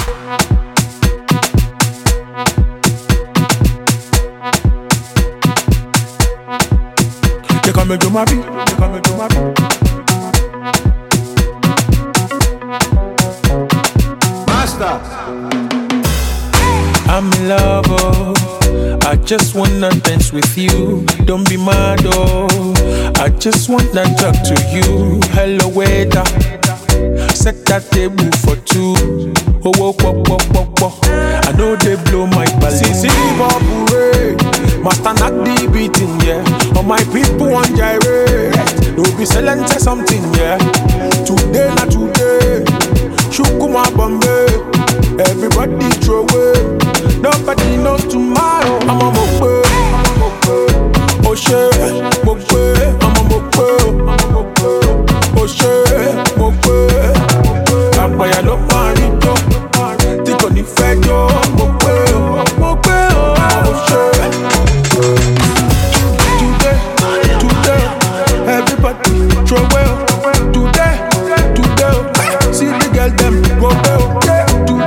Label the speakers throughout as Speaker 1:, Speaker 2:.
Speaker 1: They call me Jumabi, they call me Jumabi. Master, I'm in love, oh. I just wanna dance with you. Don't be mad, oh. I just wanna talk to you. Hello, waiter. Set that table for two. Oh, oh, oh, oh, oh, oh. I know they blow my balloon. See, Bobure, master not the beating, yeah. All my people on gyrate. Don't be selling to something, yeah. Today, not today. Shukuma Bombay. Everybody throw away. Nobody knows tomorrow. I'm a mokwe. Oh shit, mokwe. I'm a mokwe. Oh shit, mokwe. Apaya lo marito. Tiko ni fejo. Mokwe. Oh shit. Today, everybody throw away. Today. See the girl them go away.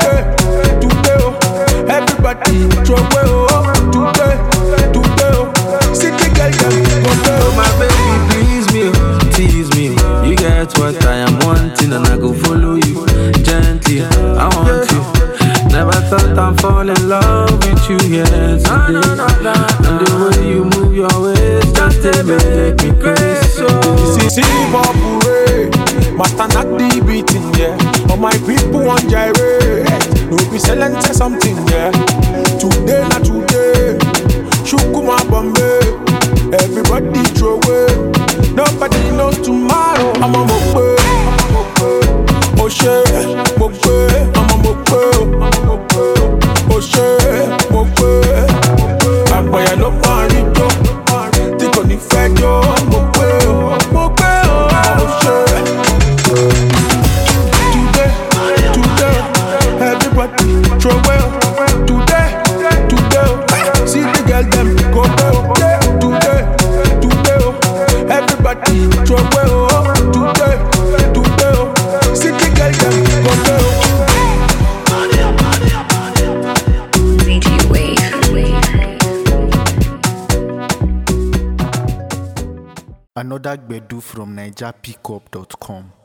Speaker 1: Everybody throw away, oh, today, oh. See the girl,
Speaker 2: oh, my baby, please me, oh, tease me. You get what I am wanting, and I go follow you gently. I want you. Never thought I'd fall in love with you here today. And the way you move your waist, just to make me crazy.
Speaker 1: See, Bobure, master not the beating, yeah. All my people on gyrate. Don't be selling to something, yeah. Today, not today. Shukuma Bombay. Everybody throw away. Nobody knows tomorrow. I'm a mokwe. Oh shit, mokwe. I'm a mokwe. Oh shit, mokwe. Apaya lo marito. Tiko ni fejo. Mokwe. Oh shit. Everybody throw away. Today. See the girl them go away. Today. Everybody throw away. Today. See the girl them go away.
Speaker 3: VG Wave.
Speaker 4: Another Gbedu from NigerPickup.com.